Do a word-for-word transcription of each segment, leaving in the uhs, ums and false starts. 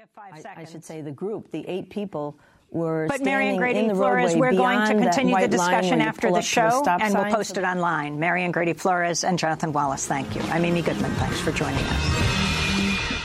have five I, seconds. I should say the group, the eight people, were but standing Marion Grady in the Flores, roadway we're going to continue the discussion after the show, and we'll post it online. Marion Grady Flores and Jonathan Wallace, thank you. I'm Amy Goodman. Thanks for joining us.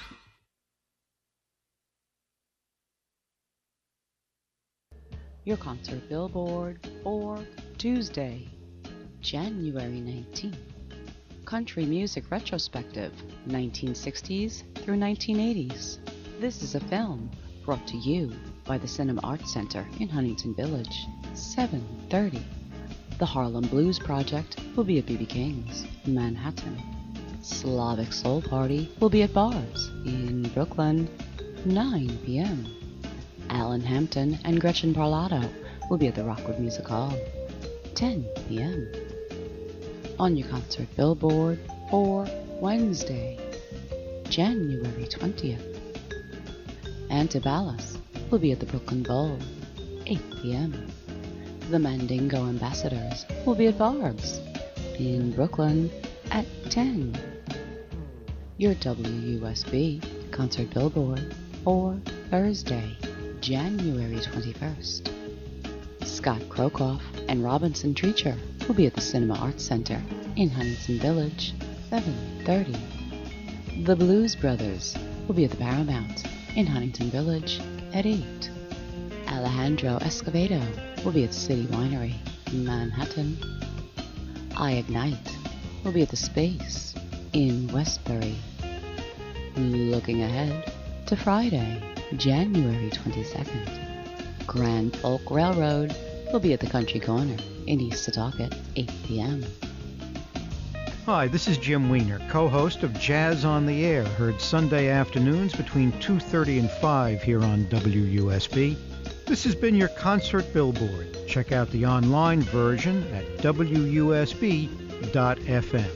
Your concert billboard for Tuesday, January nineteenth. Country Music Retrospective, nineteen sixties through nineteen eighties. This is a film brought to you by the Cinema Arts Center in Huntington Village, seven thirty. The Harlem Blues Project will be at B B King's, Manhattan. Slavic Soul Party will be at Barb's in Brooklyn, nine p.m. Alan Hampton and Gretchen Parlato will be at the Rockwood Music Hall, ten p.m. On your concert billboard for Wednesday, January twentieth. Antibalas will be at the Brooklyn Bowl, eight p.m. The Mandingo Ambassadors will be at Barb's in Brooklyn at ten. Your W U S B concert billboard for Thursday, January twenty-first. Scott Krokoff and Robinson Treacher will be at the Cinema Arts Center in Huntington Village, seven thirty. The Blues Brothers will be at the Paramount in Huntington Village at eight. Alejandro Escovedo will be at City Winery, Manhattan. I Ignite will be at the Space in Westbury. Looking ahead to Friday, January twenty-second. Grand Folk Railroad will be at the Country Corner in East Setauket, eight p.m. Hi, this is Jim Weiner, co-host of Jazz on the Air, heard Sunday afternoons between two thirty and five here on W U S B. This has been your concert billboard. Check out the online version at W U S B dot F M.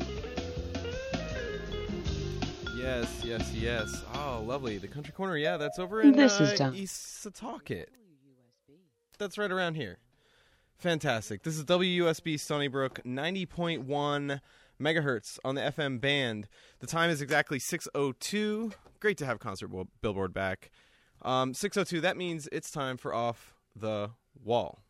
Yes, yes, yes. Oh, lovely. The Country Corner, yeah, that's over in This uh, is done. East Setauket. That's right around here. Fantastic. This is W U S B Stony Brook, ninety point one megahertz on the F M band. The time is exactly six oh two. Great to have Concert Billboard back. Um, six oh two, that means it's time for Off the Wall.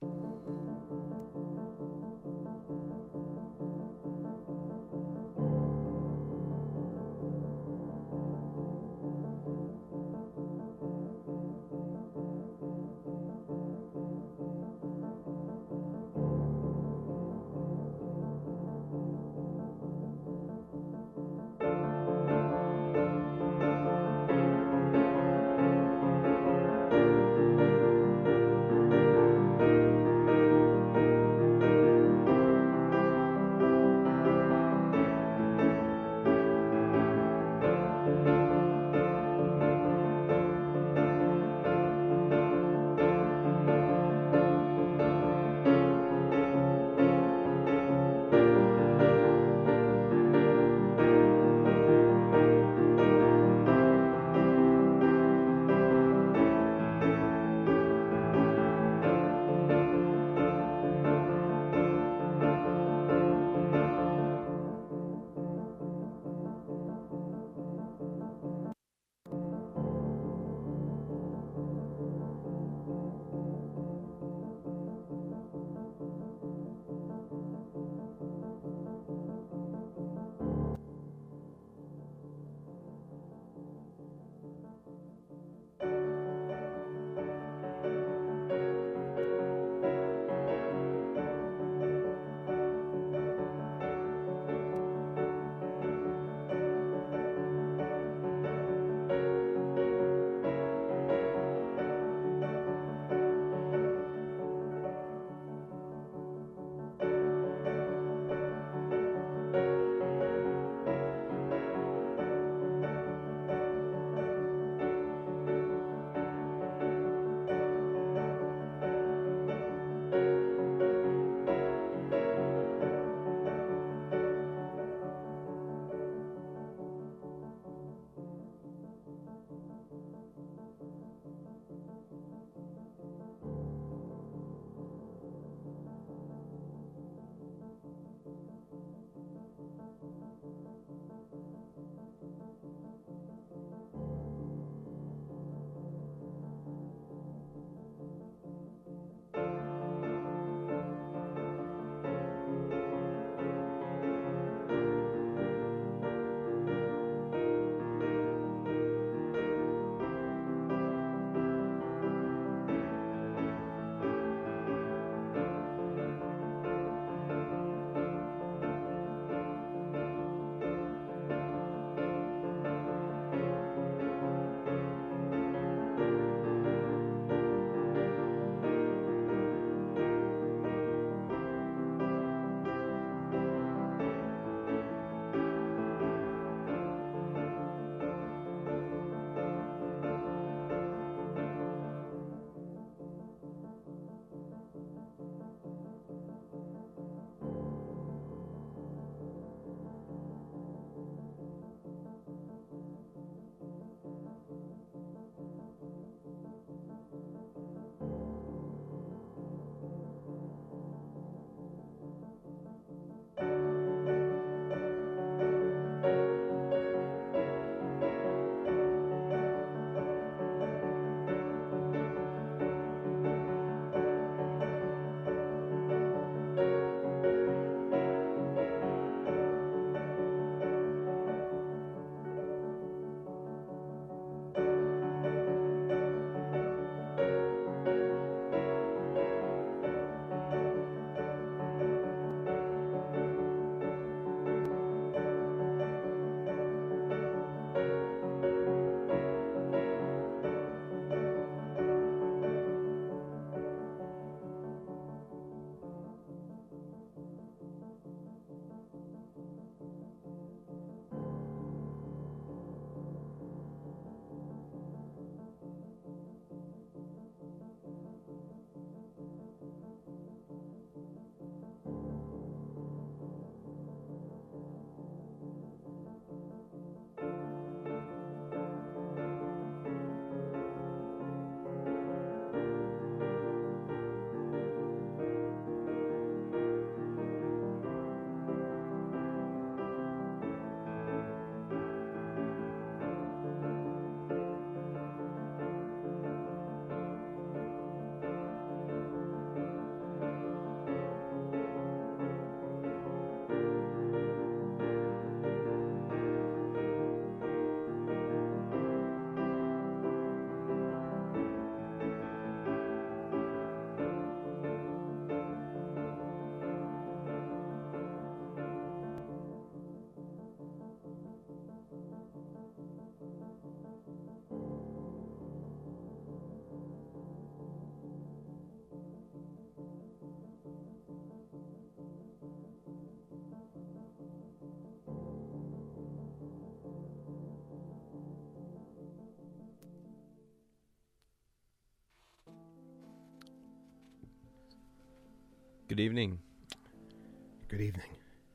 Good evening. Good evening.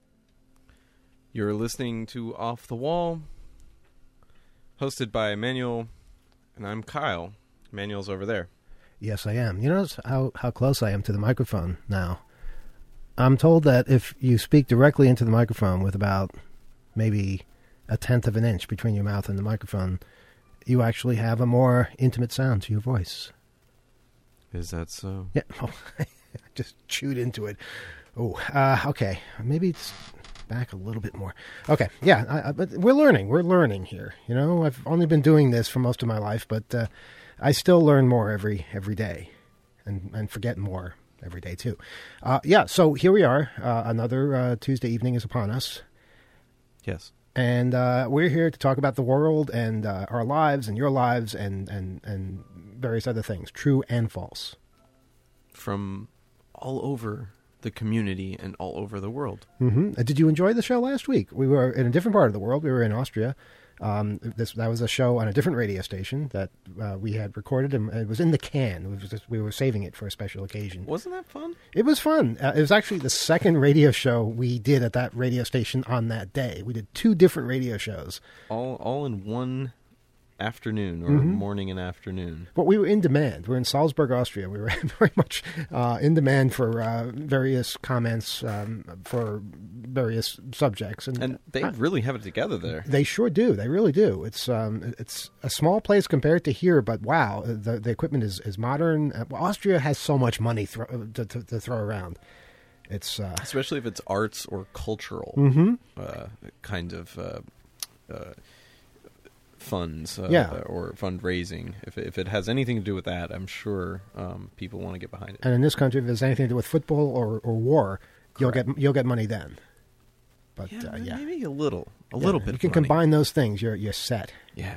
You're listening to Off the Wall, hosted by Emmanuel, and I'm Kyle. Emmanuel's over there. Yes, I am. You notice how, how close I am to the microphone now? I'm told that if you speak directly into the microphone with about maybe a tenth of an inch between your mouth and the microphone, you actually have a more intimate sound to your voice. Is that so? Yeah. Oh, I just chewed into it. Oh, uh, okay. Maybe it's back a little bit more. Okay, yeah, I, I, but we're learning. We're learning here. You know, I've only been doing this for most of my life, but uh, I still learn more every every day, and, and forget more every day, too. Uh, yeah, so here we are. Uh, another uh, Tuesday evening is upon us. Yes. And uh, we're here to talk about the world and uh, our lives and your lives and, and, and various other things, true and false. From all over the community and all over the world. Mm-hmm. Uh, did you enjoy the show last week? We were in a different part of the world. We were in Austria. Um, this that was a show on a different radio station that uh, we had recorded, and it was in the can. It was just, we were saving it for a special occasion. Wasn't that fun? It was fun. Uh, it was actually the second radio show we did at that radio station on that day. We did two different radio shows. All all in one afternoon or mm-hmm. morning and afternoon. But we were in demand. We're in Salzburg, Austria. We were very much uh, in demand for uh, various comments um, for various subjects, and, and they I, really have it together there. They sure do. They really do. It's um, it's a small place compared to here, but wow, the the equipment is is modern. Uh, Austria has so much money thro- to, to, to throw around. It's uh, especially if it's arts or cultural mm-hmm. uh, kind of. Uh, uh, funds uh, yeah. or fundraising. If if it has anything to do with that, I'm sure um, people want to get behind it. And in this country, if it has anything to do with football or, or war, Correct. you'll get you'll get money then. But yeah, uh, yeah. maybe a little, a yeah, little bit. You can money. combine those things. You're you're set. Yeah.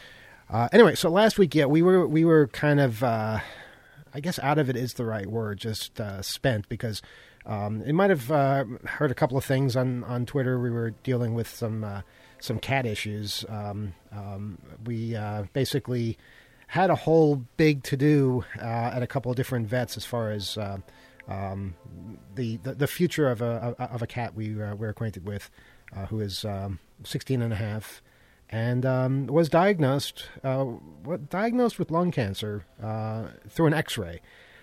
Uh, anyway, so last week, yeah, we were we were kind of, uh, I guess, out of it is the right word, just uh, spent because um, you might have uh, heard a couple of things on, on Twitter. We were dealing with some. Uh, some cat issues. Um, um, we uh, basically had a whole big to-do uh, at a couple of different vets as far as uh, um, the, the the future of a of a cat we uh, we're acquainted with, uh, who is um, sixteen and a half, and um, was diagnosed uh, what, diagnosed with lung cancer uh, through an X-ray,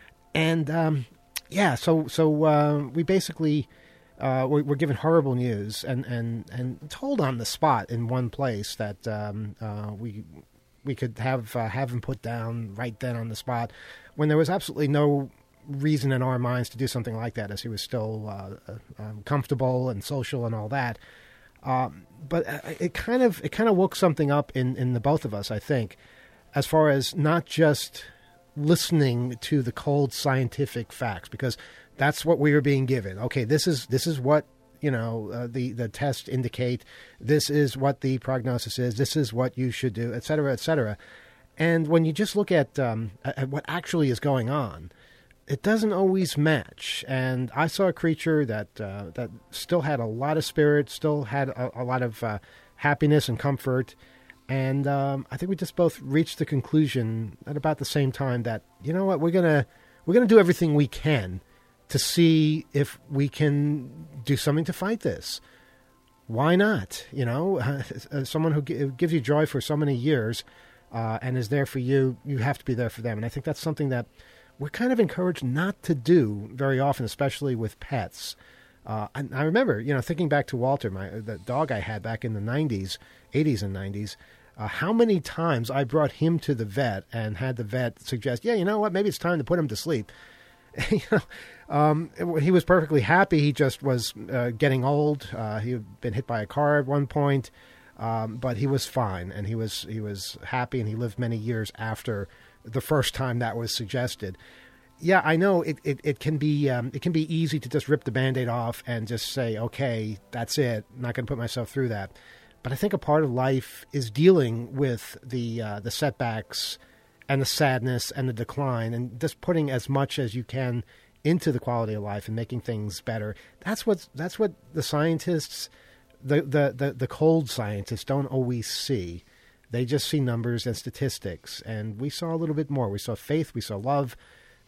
and um, yeah, so so uh, we basically. Uh, we're, we're given horrible news and, and, and told on the spot in one place that um, uh, we we could have uh, have him put down right then on the spot, when there was absolutely no reason in our minds to do something like that, as he was still uh, uh, comfortable and social and all that. Um, but it kind of it kind of woke something up in, in the both of us, I think, as far as not just listening to the cold scientific facts, because that's what we were being given. Okay, this is this is what you know uh, the the tests indicate. This is what the prognosis is. This is what you should do, et cetera, et cetera. And when you just look at, um, at what actually is going on, it doesn't always match. And I saw a creature that uh, that still had a lot of spirit, still had a, a lot of uh, happiness and comfort. And um, I think we just both reached the conclusion at about the same time that, you know what, we're gonna we're gonna do everything we can to see if we can do something to fight this. Why not? You know, uh, someone who g- gives you joy for so many years uh, and is there for you, you have to be there for them. And I think that's something that we're kind of encouraged not to do very often, especially with pets. Uh, and I remember, you know, thinking back to Walter, my the dog I had back in the nineties, eighties and nineties, uh, how many times I brought him to the vet and had the vet suggest, yeah, you know what, maybe it's time to put him to sleep. you know, um, he was perfectly happy. He just was uh, getting old. Uh, he had been hit by a car at one point, um, but he was fine, and he was he was happy, and he lived many years after the first time that was suggested. Yeah, I know it, it, it can be um, it can be easy to just rip the Band-Aid off and just say, okay, that's it. I'm not going to put myself through that. But I think a part of life is dealing with the uh, the setbacks and the sadness and the decline, and just putting as much as you can into the quality of life and making things better. That's what that's what the scientists, the, the, the, the cold scientists, don't always see. They just see numbers and statistics, and we saw a little bit more. We saw faith, we saw love,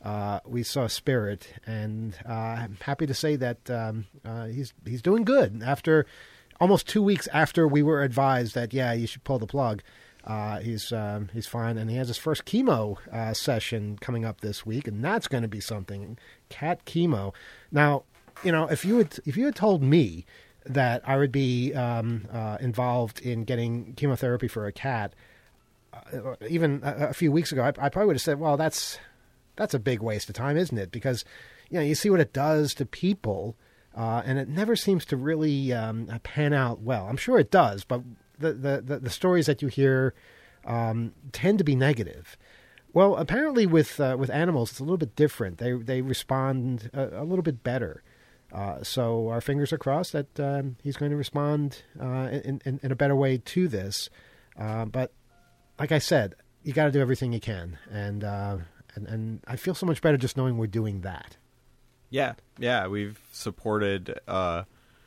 uh, we saw Spirit, and uh, I'm happy to say that um, uh, he's he's doing good. After almost two weeks after we were advised that, yeah, you should pull the plug, uh, he's um, he's fine, and he has his first chemo uh, session coming up this week, and that's going to be something. Cat chemo. Now, you know, if you had if you had told me that I would be um, uh, involved in getting chemotherapy for a cat, uh, even a, a few weeks ago, I, I probably would have said, well, that's that's a big waste of time, isn't it? Because, you know, you see what it does to people, uh, and it never seems to really um, pan out well. I'm sure it does, but the, the, the, the stories that you hear um, tend to be negative. Well, apparently with uh, with animals, it's a little bit different. They, they respond a, a little bit better. Uh, so our fingers are crossed that um, he's going to respond uh, in, in, in a better way to this. Uh, but like I said, you got to do everything you can, and, uh, and and I feel so much better just knowing we're doing that. Yeah, yeah, we've supported uh,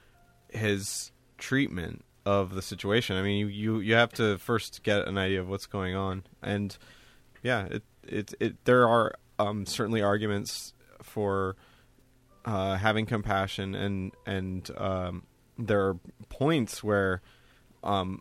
his treatment of the situation. I mean, you, you, you have to first get an idea of what's going on, and yeah, it it, it there are um, certainly arguments for Uh, having compassion, and and um, there are points where um,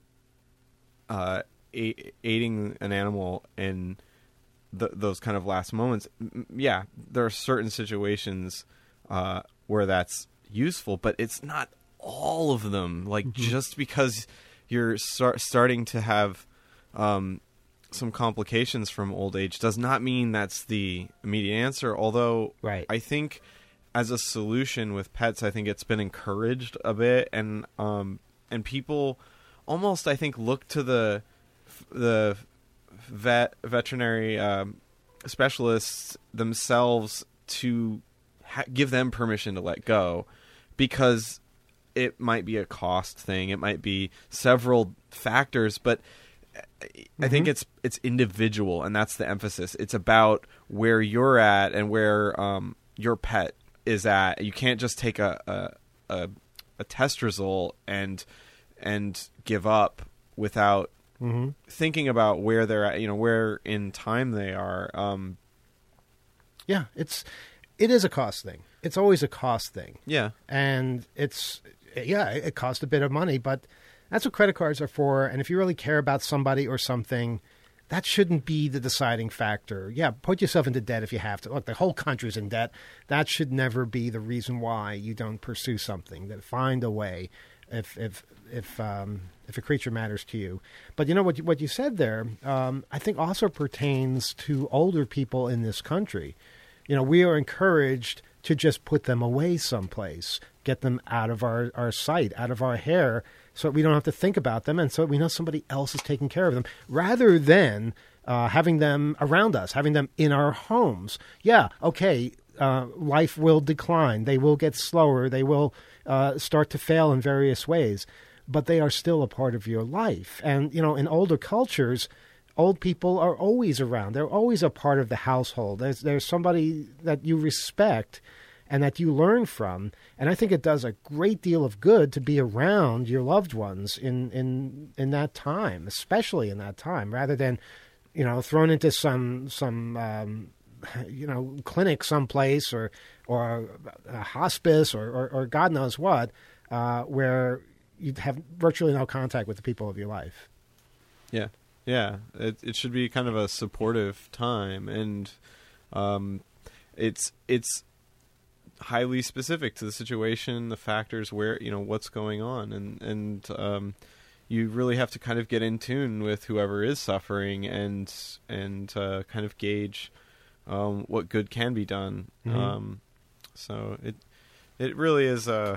uh, a- aiding an animal in the, those kind of last moments, yeah, there are certain situations uh, where that's useful, but it's not all of them. Like, mm-hmm. just because you're start, starting to have um, some complications from old age does not mean that's the immediate answer, although right. I think as a solution with pets, I think it's been encouraged a bit, and um, and people almost, I think, look to the the vet veterinary um, specialists themselves to ha- give them permission to let go, because it might be a cost thing, it might be several factors, but I think mm-hmm. it's it's individual, and that's the emphasis. It's about where you're at and where um, your pet is at. You can't just take a, a a a test result and and give up without mm-hmm. thinking about where they're at, you know, where in time they are. Um, yeah, it's it is a cost thing. It's always a cost thing. Yeah, and it's yeah, it costs a bit of money, but that's what credit cards are for. And if you really care about somebody or something, that shouldn't be the deciding factor. Yeah, put yourself into debt if you have to. Look, the whole country's in debt. That should never be the reason why you don't pursue something. That find a way if if if um, if a creature matters to you. But you know what you, what you said there, um, I think also pertains to older people in this country. You know, we are encouraged to just put them away someplace, get them out of our, our sight, out of our hair, so we don't have to think about them, and so we know somebody else is taking care of them, rather than uh, having them around us, having them in our homes. Yeah, okay, uh, life will decline. They will get slower. They will uh, start to fail in various ways, but they are still a part of your life. And, you know, in older cultures, old people are always around. They're always a part of the household. There's, there's somebody that you respect and that you learn from. And I think it does a great deal of good to be around your loved ones in, in, in that time, especially in that time, rather than, you know, thrown into some, some um, you know, clinic someplace or, or a hospice or, or, or God knows what, uh, where you have virtually no contact with the people of your life. Yeah. Yeah. It, it should be kind of a supportive time. And um, it's, it's, highly specific to the situation, the factors, where, you know, what's going on, and and um, you really have to kind of get in tune with whoever is suffering and and uh, kind of gauge um, what good can be done. Mm-hmm. Um, so it it really is a.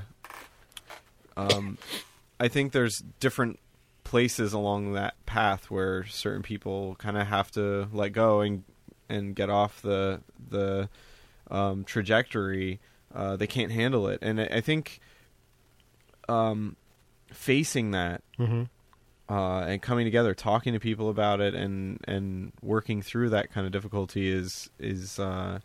Um, I think there's different places along that path where certain people kind of have to let go and and get off the the um, trajectory. Uh, they can't handle it, and I, I think um, facing that mm-hmm. uh, and coming together, talking to people about it, and, and working through that kind of difficulty is is uh,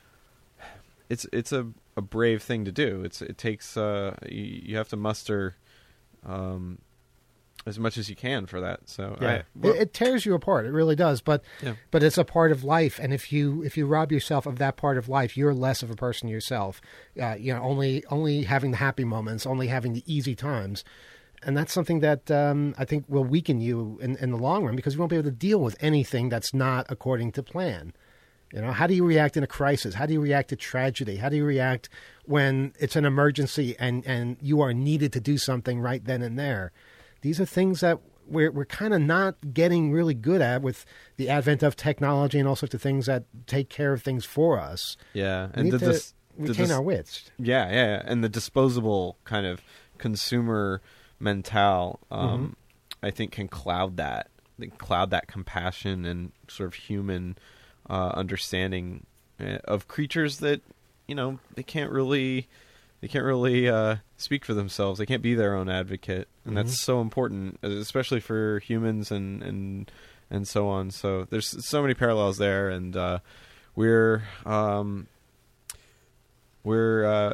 it's it's a, a brave thing to do. It's it takes uh, you, you have to muster um, as much as you can for that. So yeah. I, well, it, it tears you apart. It really does. But yeah. but it's a part of life. And if you if you rob yourself of that part of life, you're less of a person yourself. Uh, you know, only only having the happy moments, only having the easy times. And that's something that um, I think will weaken you in, in the long run, because you won't be able to deal with anything that's not according to plan. You know, how do you react in a crisis? How do you react to tragedy? How do you react when it's an emergency and, and you are needed to do something right then and there? These are things that we're we're kind of not getting really good at with the advent of technology and all sorts of things that take care of things for us. Yeah, we and need the to dis- retain the dis- our wits. Yeah, yeah, yeah, and the disposable kind of consumer mental, um, mm-hmm. I think, can cloud that, cloud that compassion and sort of human uh, understanding uh, of creatures that, you know, they can't really, they can't really uh, speak for themselves. They can't be their own advocate, and mm-hmm. that's so important, especially for humans and and and so on. So there's so many parallels there, and uh, we're um, we're. Uh,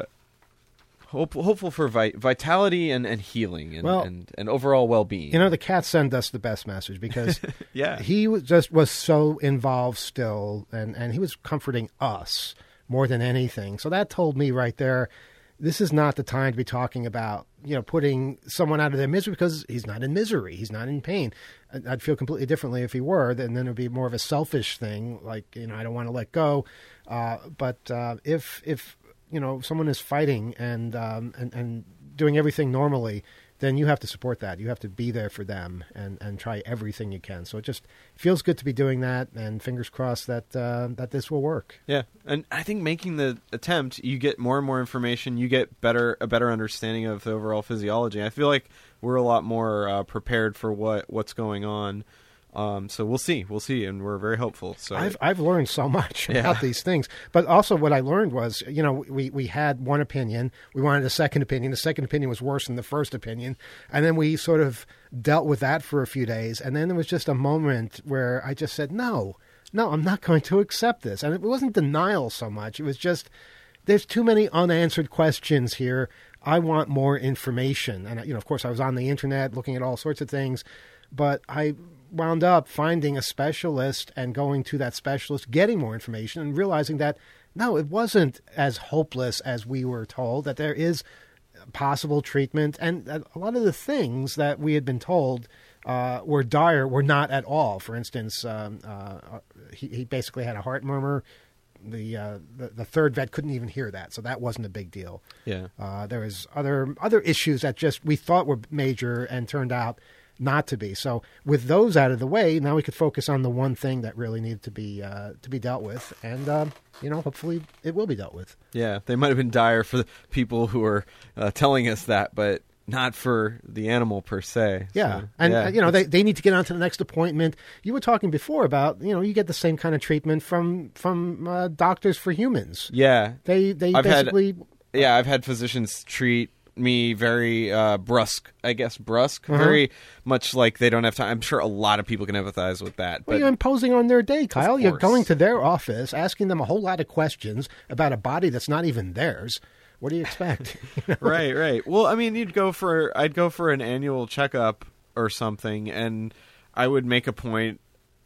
Hope, hopeful for vi- vitality and, and healing and, well, and, and overall well-being. You know, the cat sent us the best message, because yeah. he was just was so involved still, and, and he was comforting us more than anything. So that told me right there, this is not the time to be talking about, you know, putting someone out of their misery, because he's not in misery. He's not in pain. I'd feel completely differently if he were, then, then it would be more of a selfish thing, like, you know, I don't want to let go. Uh, but uh, if if... you know, someone is fighting and, um, and and doing everything normally, then you have to support that. You have to be there for them and, and try everything you can. So it just feels good to be doing that, and fingers crossed that uh, that this will work. Yeah, and I think making the attempt, you get more and more information. You get better a better understanding of the overall physiology. I feel like we're a lot more uh, prepared for what what's going on. Um, so we'll see, we'll see, and we're very hopeful. So I've I've learned so much yeah. about these things, but also what I learned was, you know, we, we had one opinion, we wanted a second opinion. The second opinion was worse than the first opinion, and then we sort of dealt with that for a few days, and then there was just a moment where I just said, no, no, I'm not going to accept this, and it wasn't denial so much. It was just, there's too many unanswered questions here. I want more information, and you know, of course, I was on the internet looking at all sorts of things, but I wound up finding a specialist and going to that specialist, getting more information, and realizing that, no, it wasn't as hopeless as we were told, that there is possible treatment. And a lot of the things that we had been told uh, were dire were not at all. For instance, um, uh, he, he basically had a heart murmur. The, uh, the the third vet couldn't even hear that, so that wasn't a big deal. Yeah, uh, there was other other issues that just we thought were major and turned out not to be. So with those out of the way, now we could focus on the one thing that really needed to be uh, to be dealt with, and uh, you know, hopefully it will be dealt with. Yeah, they might have been dire for the people who are uh, telling us that, but not for the animal per se. Yeah, so, and yeah, uh, you know, they they need to get on to the next appointment. You were talking before about, you know, you get the same kind of treatment from from uh, doctors for humans. Yeah, they they I've basically. Had, yeah, I've had physicians treat me very uh, brusque, I guess brusque, uh-huh. very much like they don't have time. I'm sure a lot of people can empathize with that. But well, you're imposing on their day, Kyle. You're going to their office, asking them a whole lot of questions about a body that's not even theirs. What do you expect? You know? Right, right. Well, I mean, you'd go for, I'd go for an annual checkup or something, and I would make a point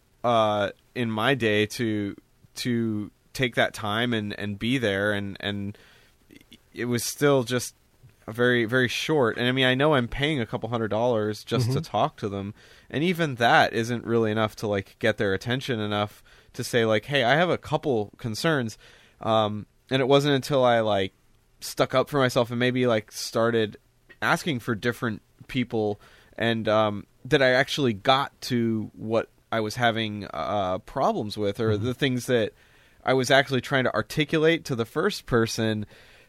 uh, in my day to to take that time and, and be there, and, and it was still just very, very short. And I mean, I know I'm paying a couple hundred dollars just mm-hmm. to talk to them, and even that isn't really enough to like get their attention enough to say like, hey, I have a couple concerns. Um, and it wasn't until I like stuck up for myself and maybe like started asking for different people and um, that I actually got to what I was having uh, problems with, or mm-hmm. the things that I was actually trying to articulate to the first person.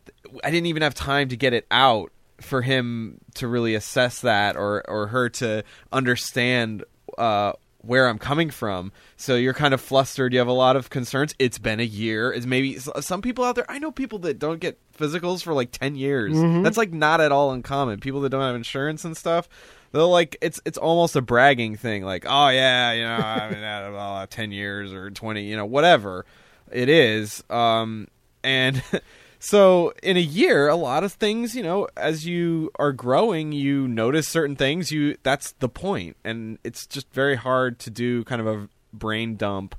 I didn't even have time to get it out for him to really assess that, or, or her to understand uh, where I'm coming from. So you're kind of flustered. You have a lot of concerns. It's been a year. It's maybe some people out there. I know people that don't get physicals for like ten years. Mm-hmm. That's like not at all uncommon. People that don't have insurance and stuff. They'll like it's it's almost a bragging thing. Like, oh yeah, you know, I've been at about uh, ten years or twenty, you know, whatever it is. Um, and So in a year, a lot of things, you know, as you are growing, you notice certain things. You that's the point, and it's just very hard to do kind of a brain dump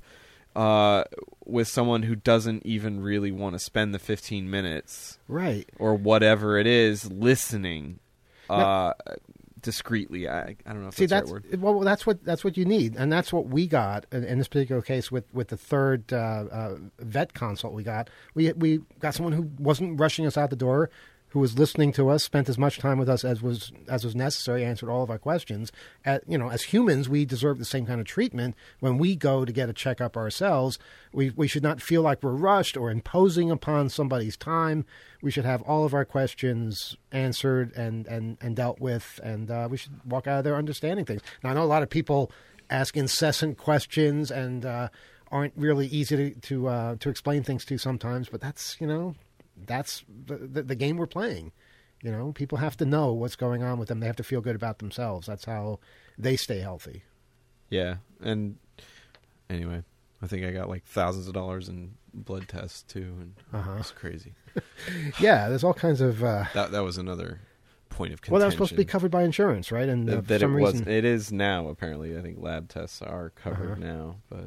uh, with someone who doesn't even really want to spend the fifteen minutes, right, or whatever it is, listening uh, now, discreetly. I I don't know if see, that's, that's the right word. Well, that's what that's what you need, and that's what we got in, in this particular case with, with the third uh, uh, vet consult we got. We we got someone who wasn't rushing us out the door, who was listening to us, spent as much time with us as was as was necessary, answered all of our questions. At, you know, as humans, we deserve the same kind of treatment when we go to get a checkup ourselves. We we should not feel like we're rushed or imposing upon somebody's time. We should have all of our questions answered and, and, and dealt with, and uh, we should walk out of there understanding things. Now, I know a lot of people ask incessant questions and uh, aren't really easy to to, uh, to explain things to sometimes, but that's, you know, that's the, the, the game we're playing. You know, people have to know what's going on with them. They have to feel good about themselves. That's how they stay healthy. Yeah, and anyway, I think I got like thousands of dollars in blood tests too, and uh-huh. It's crazy. Yeah, there's all kinds of. Uh, that that was another point of contention. Well, that was supposed to be covered by insurance, right? And uh, that, for that some it reason, was. It is now apparently. I think lab tests are covered uh-huh. now, but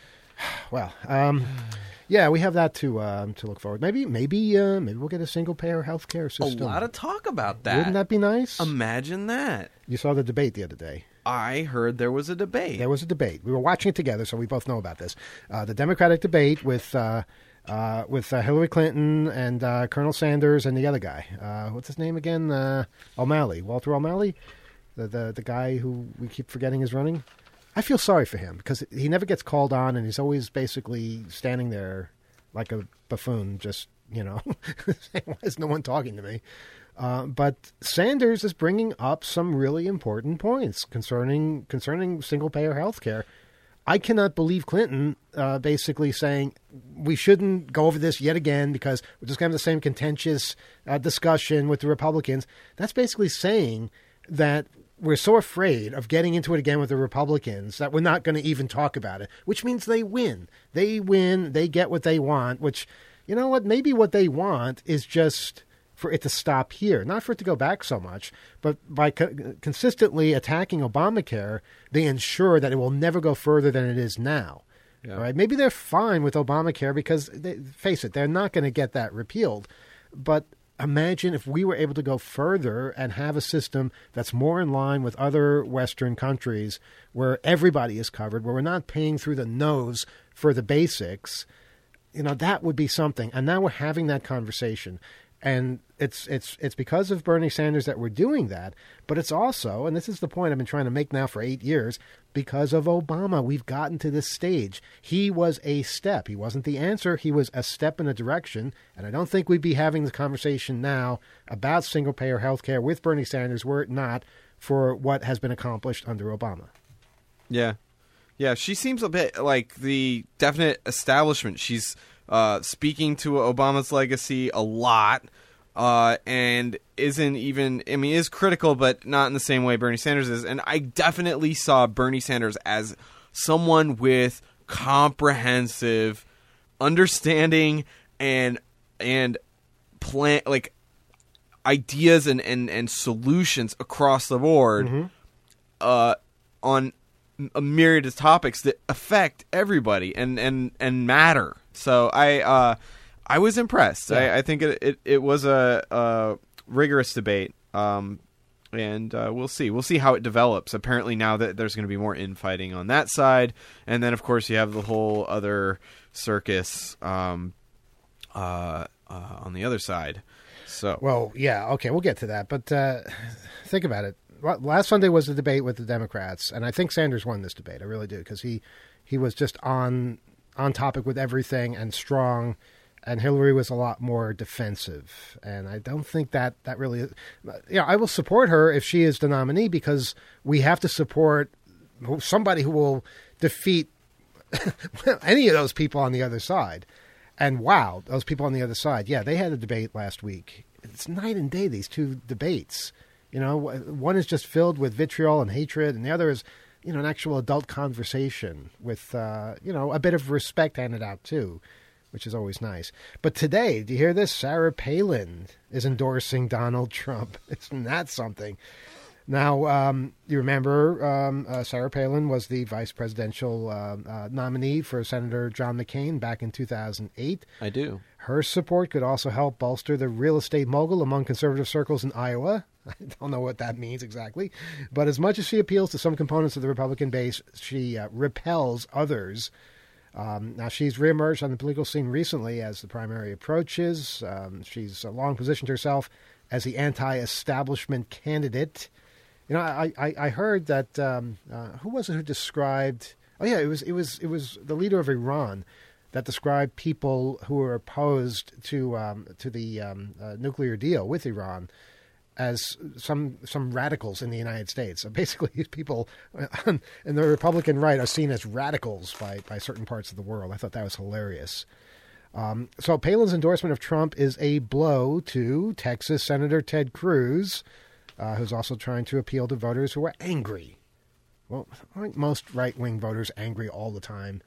well, um, yeah, we have that to um, to look forward. Maybe maybe uh, maybe we'll get a single payer healthcare system. A lot of talk about that. Wouldn't that be nice? Imagine that. You saw the debate the other day. I heard there was a debate. There was a debate. We were watching it together, so we both know about this. Uh, the Democratic debate with uh, uh, with uh, Hillary Clinton and uh, Colonel Sanders and the other guy. Uh, what's his name again? Uh, O'Malley. Walter O'Malley? The, the the guy who we keep forgetting is running? I feel sorry for him because he never gets called on, and he's always basically standing there like a buffoon, just, you know, saying, why is no one talking to me? Uh, but Sanders is bringing up some really important points concerning concerning single-payer health care. I cannot believe Clinton uh, basically saying we shouldn't go over this yet again because we're just going to have the same contentious uh, discussion with the Republicans. That's basically saying that we're so afraid of getting into it again with the Republicans that we're not going to even talk about it, which means they win. They win. They get what they want, which, you know what, maybe what they want is just for it to stop here, not for it to go back so much, but by co- consistently attacking Obamacare, they ensure that it will never go further than it is now. Yeah. Right? Maybe they're fine with Obamacare because, they, face it, they're not going to get that repealed. But imagine if we were able to go further and have a system that's more in line with other Western countries where everybody is covered, where we're not paying through the nose for the basics. You know, that would be something. And now we're having that conversation. And it's it's it's because of Bernie Sanders that we're doing that, but it's also, and this is the point I've been trying to make now for eight years, because of Obama, we've gotten to this stage. He was a step. He wasn't the answer. He was a step in a direction, and I don't think we'd be having the conversation now about single-payer health care with Bernie Sanders were it not for what has been accomplished under Obama. Yeah. Yeah, she seems a bit like the definite establishment. She's Uh, speaking to Obama's legacy a lot, uh, and isn't even, I mean, is critical, but not in the same way Bernie Sanders is. And I definitely saw Bernie Sanders as someone with comprehensive understanding and, and plan, like ideas and, and, and solutions across the board, mm-hmm. uh, on a myriad of topics that affect everybody and, and, and matter. So I uh, I was impressed. Yeah. I, I think it, it, it was a, a rigorous debate, um, and uh, we'll see. We'll see how it develops. Apparently now that there's going to be more infighting on that side, and then of course you have the whole other circus um, uh, uh, on the other side. So well, yeah, okay, we'll get to that. But uh, think about it. Last Sunday was the debate with the Democrats, and I think Sanders won this debate. I really do, because he he was just on. on topic with everything and strong, and Hillary was a lot more defensive. And I don't think that that really, you know, I will support her if she is the nominee because we have to support somebody who will defeat any of those people on the other side. And wow, those people on the other side. Yeah, they had a debate last week. It's night and day, these two debates. You know, one is just filled with vitriol and hatred, and the other is, you know, an actual adult conversation with, uh, you know, a bit of respect handed out too. which is always nice. But today, do you hear this? Sarah Palin is endorsing Donald Trump. Isn't that something? Now, um, you remember um, uh, Sarah Palin was the vice presidential uh, uh, nominee for Senator John McCain back in two thousand eight. I do. Her support could also help bolster the real estate mogul among conservative circles in Iowa. I don't know what that means exactly. But as much as she appeals to some components of the Republican base, she uh, repels others. Um, now, she's reemerged on the political scene recently as the primary approaches. Um, she's uh, long positioned herself as the anti-establishment candidate. You know, I, I, I heard that um, uh, who was it who described? Oh yeah, it was it was it was the leader of Iran that described people who were opposed to um, to the um, uh, nuclear deal with Iran as some some radicals in the United States. So basically, these people on, in the Republican right are seen as radicals by by certain parts of the world. I thought that was hilarious. Um, so Palin's endorsement of Trump is a blow to Texas Senator Ted Cruz, Uh, who's also trying to appeal to voters who are angry. Well, aren't most right-wing voters angry all the time?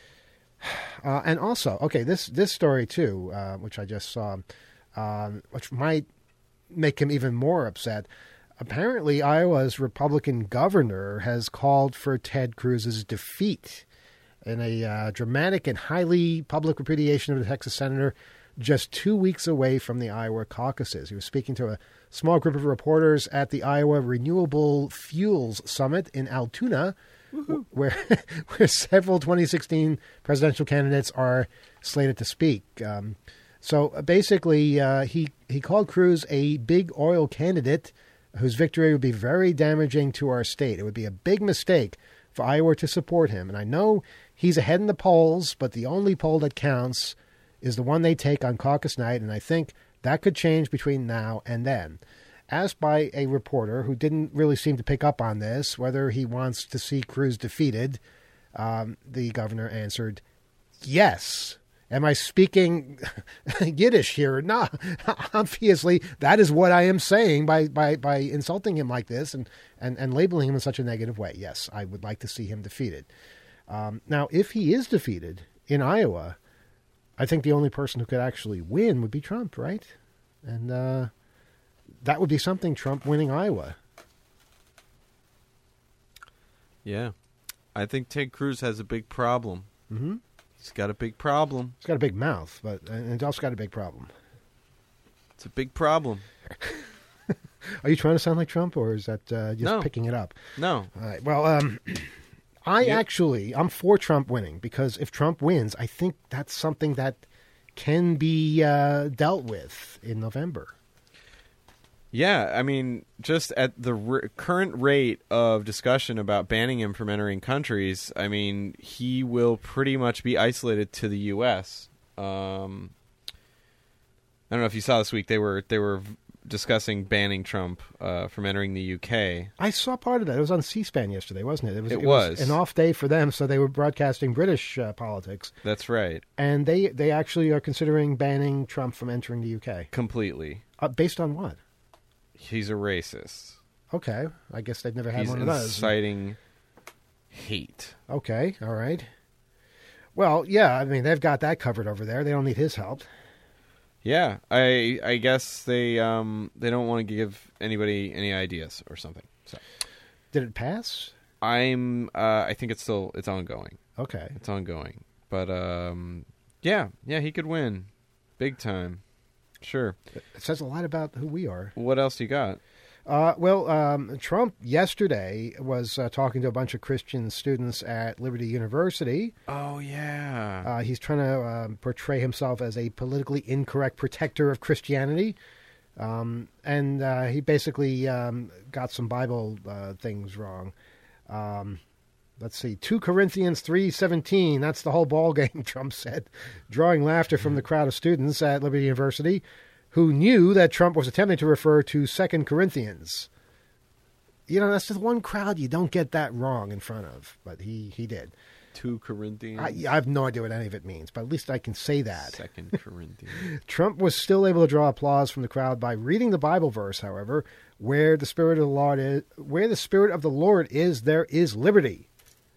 Uh, and also, okay, this this story too, uh, which I just saw, um, which might make him even more upset. Apparently, Iowa's Republican governor has called for Ted Cruz's defeat in a uh, dramatic and highly public repudiation of the Texas senator just two weeks away from the Iowa caucuses. He was speaking to a small group of reporters at the Iowa Renewable Fuels Summit in Altoona, w- where where several twenty sixteen presidential candidates are slated to speak. Um, so basically, uh, he, he called Cruz a big oil candidate whose victory would be very damaging to our state. It would be a big mistake for Iowa to support him. And I know he's ahead in the polls, but the only poll that counts is the one they take on caucus night, and I think that could change between now and then. Asked by a reporter who didn't really seem to pick up on this, whether he wants to see Cruz defeated, um, the governor answered, yes. Am I speaking Yiddish here? No, obviously that is what I am saying by, by, by insulting him like this and, and, and labeling him in such a negative way. Yes, I would like to see him defeated. Um, now, if he is defeated in Iowa, I think the only person who could actually win would be Trump, right? And uh, that would be something, Trump winning Iowa. Yeah. I think Ted Cruz has a big problem. Mm-hmm. He's got a big problem. He's got a big mouth, but and he's also got a big problem. It's a big problem. Are you trying to sound like Trump, or is that uh, just no. picking it up? No. All right. Well, um, I yeah. actually, I'm for Trump winning, because if Trump wins, I think that's something that can be uh, dealt with in November. Yeah, I mean, just at the r- current rate of discussion about banning him from entering countries, I mean, he will pretty much be isolated to the U S. Um, I don't know if you saw this week, they were they were discussing banning Trump uh, from entering the U K. I saw part of that. It was on C-SPAN yesterday, wasn't it? It was, it it was. was an off day for them, so they were broadcasting British uh, politics. That's right. And they, they actually are considering banning Trump from entering the U K. Completely. Uh, based on what? He's a racist. Okay. I guess they've never had He's one of those. inciting hate. Okay. All right. Well, yeah, I mean, they've got that covered over there. They don't need his help. Yeah, I I guess they um they don't want to give anybody any ideas or something. So, did it pass? I'm uh I think it's still it's ongoing. Okay, it's ongoing. But um yeah yeah he could win, big time. Sure. It says a lot about who we are. What else you got? Uh, well, um, Trump yesterday was uh, talking to a bunch of Christian students at Liberty University. Oh, yeah. Uh, he's trying to um, portray himself as a politically incorrect protector of Christianity. Um, and uh, he basically um, got some Bible uh, things wrong. Um, let's see, Second Corinthians three seventeen, that's the whole ball game, Trump said, drawing laughter from the crowd of students at Liberty University who knew that Trump was attempting to refer to Second Corinthians. You know, that's just one crowd you don't get that wrong in front of, but he, he did. Second Corinthians? I, I have no idea what any of it means, but at least I can say that. Second Corinthians. Trump was still able to draw applause from the crowd by reading the Bible verse, however, where the Spirit of the Lord is, where the Spirit of the Lord is, there is liberty.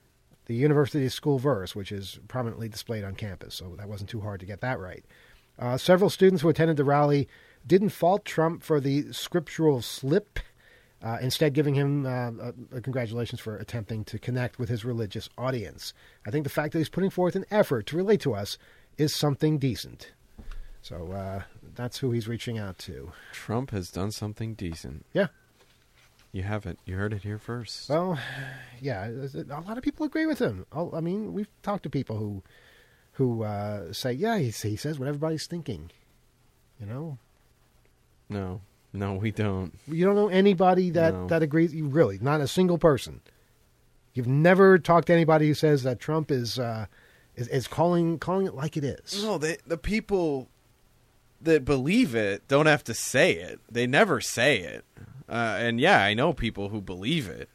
the University School Verse, which is prominently displayed on campus. So that wasn't too hard to get that right. Uh, several students who attended the rally didn't fault Trump for the scriptural slip, uh, instead giving him uh, a, a congratulations for attempting to connect with his religious audience. I think the fact that he's putting forth an effort to relate to us is something decent. So uh, that's who he's reaching out to. Trump has done something decent. Yeah. You haven't. You heard it here first. Well, yeah, a lot of people agree with him. I mean, we've talked to people who who uh, say, yeah, he, he says what everybody's thinking, you know? No. No, we don't. You don't know anybody that, no. that agrees? You really, not a single person. You've never talked to anybody who says that Trump is uh, is, is calling calling it like it is. No, they, the people that believe it don't have to say it. They never say it. Uh, and yeah, I know people who believe it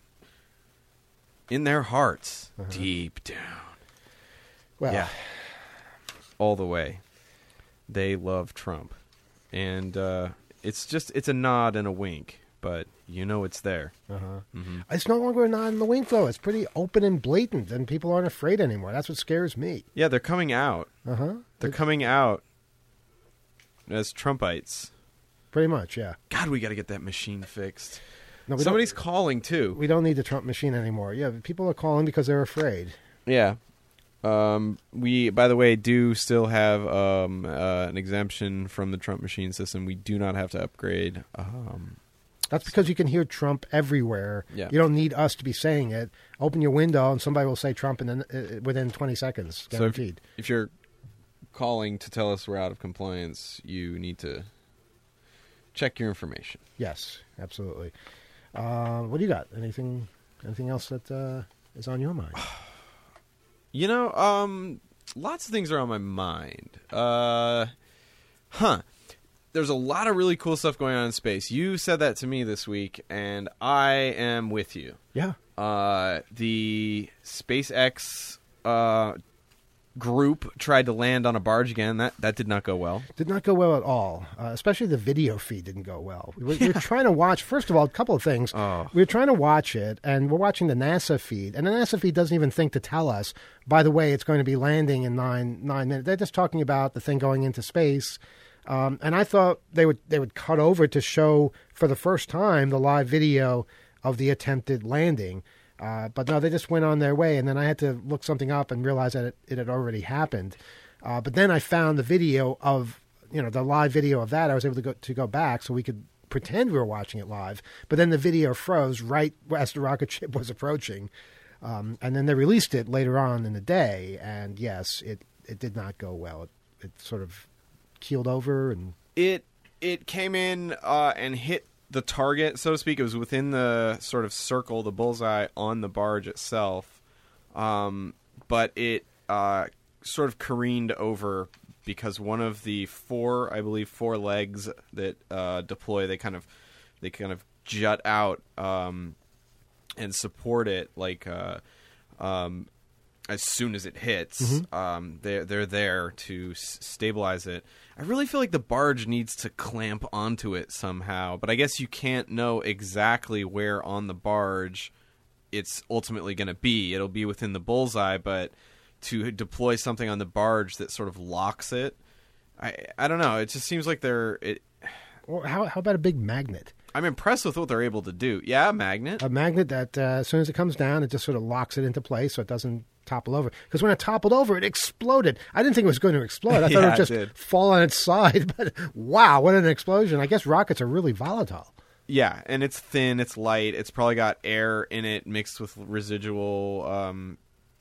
in their hearts, uh-huh. deep down. Well, yeah, all the way. They love Trump, and uh, it's just it's a nod and a wink, but you know it's there. Uh-huh. Mm-hmm. It's no longer a nod and a wink, though. It's pretty open and blatant, and people aren't afraid anymore. That's what scares me. Yeah, they're coming out. Uh huh. They're it's... coming out as Trumpites. Pretty much, yeah. God, we got to get that machine fixed. No, Somebody's calling, too. We don't need the Trump machine anymore. Yeah, people are calling because they're afraid. Yeah. Um, we, by the way, do still have um, uh, an exemption from the Trump machine system. We do not have to upgrade. Um, That's because you can hear Trump everywhere. Yeah. You don't need us to be saying it. Open your window and somebody will say Trump in the, uh, within twenty seconds, guaranteed. So if, if you're calling to tell us we're out of compliance, you need to check your information. Yes, absolutely. Uh, what do you got? Anything anything else that uh, is on your mind? You know, um, lots of things are on my mind. Uh, huh. There's a lot of really cool stuff going on in space. You said that to me this week, and I am with you. Yeah. Uh, the SpaceX uh, group tried to land on a barge again. That that did not go well. Did not go well at all. Uh, especially the video feed didn't go well. We were, we were trying to watch, first of all, a couple of things. Oh. We were trying to watch it, and we're watching the NASA feed. And the NASA feed doesn't even think to tell us, by the way, it's going to be landing in nine nine minutes. They're just talking about the thing going into space. Um, and I thought they would they would cut over to show, for the first time, the live video of the attempted landing. Uh, but no, they just went on their way, and then I had to look something up and realize that it, it had already happened. Uh, but then I found the video of, you know, the live video of that. I was able to go to go back so we could pretend we were watching it live. But then the video froze right as the rocket ship was approaching. Um, and then they released it later on in the day, and yes, it, it did not go well. It, it sort of keeled over, and it it came in uh, and hit the target, so to speak. It was within the sort of circle, the bullseye on the barge itself, um, but it uh, sort of careened over because one of the four, I believe, four legs that uh, deploy, they kind of they kind of jut out um, and support it like uh, um, as soon as it hits. Mm-hmm. Um, they're they're there to s- stabilize it. I really feel like the barge needs to clamp onto it somehow, but I guess you can't know exactly where on the barge it's ultimately going to be. It'll be within the bullseye, but to deploy something on the barge that sort of locks it, I I don't know. It just seems like they're... It, well, how how about a big magnet? I'm impressed with what they're able to do. Yeah, a magnet. A magnet that uh, as soon as it comes down, it just sort of locks it into place so it doesn't topple over. Because when it toppled over, it exploded. I didn't think it was going to explode. I thought yeah, it would just it fall on its side. But wow, what an explosion. I guess rockets are really volatile. Yeah, and it's thin, it's light. It's probably got air in it mixed with residual, um,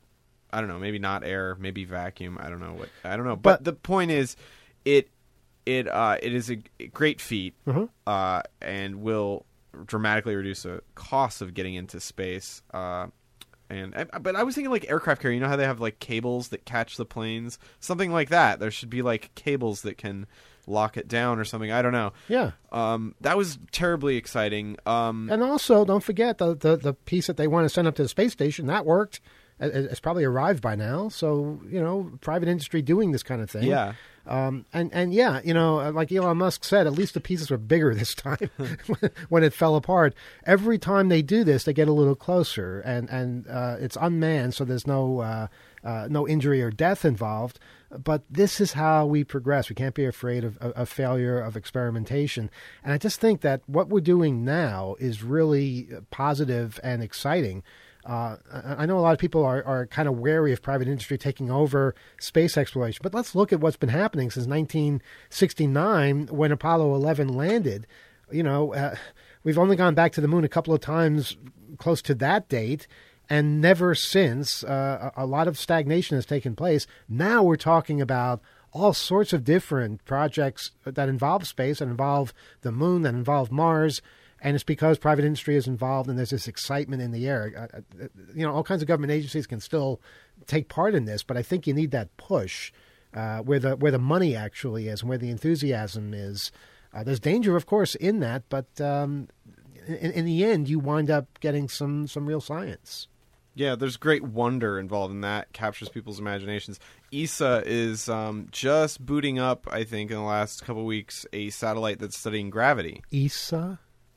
I don't know, maybe not air, maybe vacuum. I don't know. what I don't know. But, but the point is, it it uh, it is a great feat mm-hmm. uh, and will dramatically reduce the cost of getting into space. Uh And but I was thinking like aircraft carrier. You know how they have like cables that catch the planes, something like that. There should be like cables that can lock it down or something. I don't know. Yeah. Um, that was terribly exciting. Um, and also, don't forget the, the the piece that they want to send up to the space station that worked. It's probably arrived by now. So you know, private industry doing this kind of thing. Yeah. Um, and, and yeah, you know, like Elon Musk said, at least the pieces were bigger this time when it fell apart. Every time they do this, they get a little closer, and, and uh, it's unmanned, so there's no uh, uh, no injury or death involved. But this is how we progress. We can't be afraid of, of, of failure, of experimentation. And I just think that what we're doing now is really positive and exciting. Uh, I know a lot of people are, are kind of wary of private industry taking over space exploration, but let's look at what's been happening since nineteen sixty-nine when Apollo eleven landed. You know, uh, we've only gone back to the moon a couple of times close to that date, and never since. Uh, a lot of stagnation has taken place. Now we're talking about all sorts of different projects that involve space, that involve the moon, that involve Mars. And it's because private industry is involved and there's this excitement in the air. Uh, you know, all kinds of government agencies can still take part in this, but I think you need that push uh, where the where the money actually is and where the enthusiasm is. Uh, there's danger, of course, in that, but um, in, in the end, you wind up getting some, some real science. Yeah, there's great wonder involved in that. Captures people's imaginations. E S A is um, just booting up, I think, in the last couple of weeks, a satellite that's studying gravity. E S A?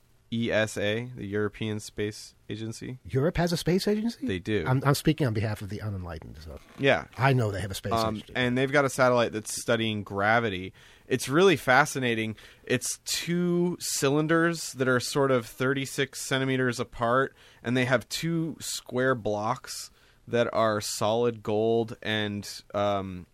E S A, the European Space Agency. Europe has a space agency? They do. I'm, I'm speaking on behalf of the unenlightened. So yeah. I know they have a space um, agency. And they've got a satellite that's studying gravity. It's really fascinating. It's two cylinders that are sort of thirty-six centimeters apart, and they have two square blocks that are solid gold and um,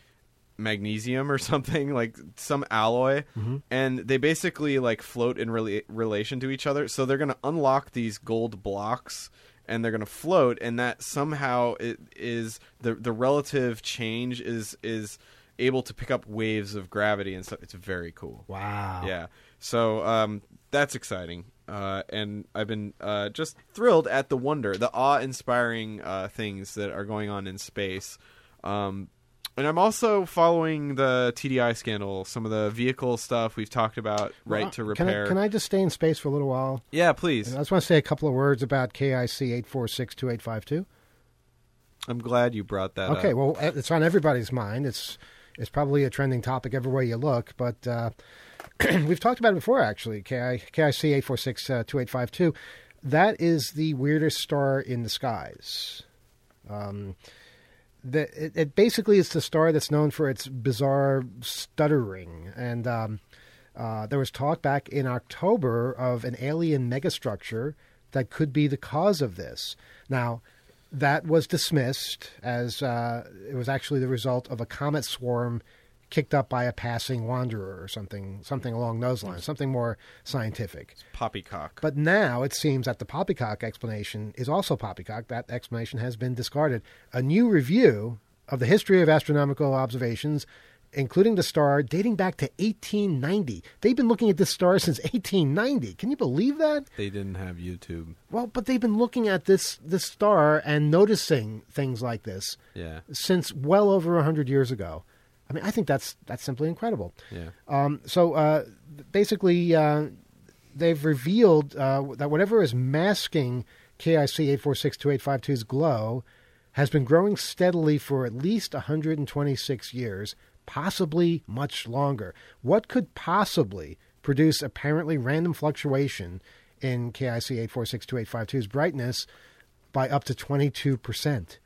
magnesium or something, like some alloy. Mm-hmm. And they basically like float in rela- relation to each other. So they're going to unlock these gold blocks and they're going to float, and that somehow it is the the relative change is is able to pick up waves of gravity and stuff. It's very cool. Wow. Yeah. So um, that's exciting. Uh, and I've been uh, just thrilled at the wonder, the awe-inspiring uh, things that are going on in space. Um, and I'm also following the T D I scandal, some of the vehicle stuff we've talked about, right well, to repair. Can I, can I just stay in space for a little while? Yeah, please. I just want to say a couple of words about K I C eight four six two eight five two. I'm glad you brought that okay, up. Okay, well, it's on everybody's mind. It's it's probably a trending topic everywhere you look, but uh, we've talked about it before, actually, K I C eight four six two eight five two. That is the weirdest star in the skies. Um, the, it, it basically is the star that's known for its bizarre stuttering. And um, uh, there was talk back in October of an alien megastructure that could be the cause of this. Now, that was dismissed as uh, it was actually the result of a comet swarm kicked up by a passing wanderer or something something along those lines, something more scientific. It's poppycock. But now it seems that the poppycock explanation is also poppycock. That explanation has been discarded. A new review of the history of astronomical observations, including the star dating back to eighteen ninety. They've been looking at this star since eighteen ninety. Can you believe that? They didn't have YouTube. Well, but they've been looking at this this star and noticing things like this yeah. since well over one hundred years ago. I mean, I think that's that's simply incredible. Yeah. Um, so uh, basically, uh, they've revealed uh, that whatever is masking K I C eight four six two eight five two's glow has been growing steadily for at least one hundred twenty-six years, possibly much longer. What could possibly produce apparently random fluctuation in K I C eight four six two eight five two's brightness by up to twenty-two percent?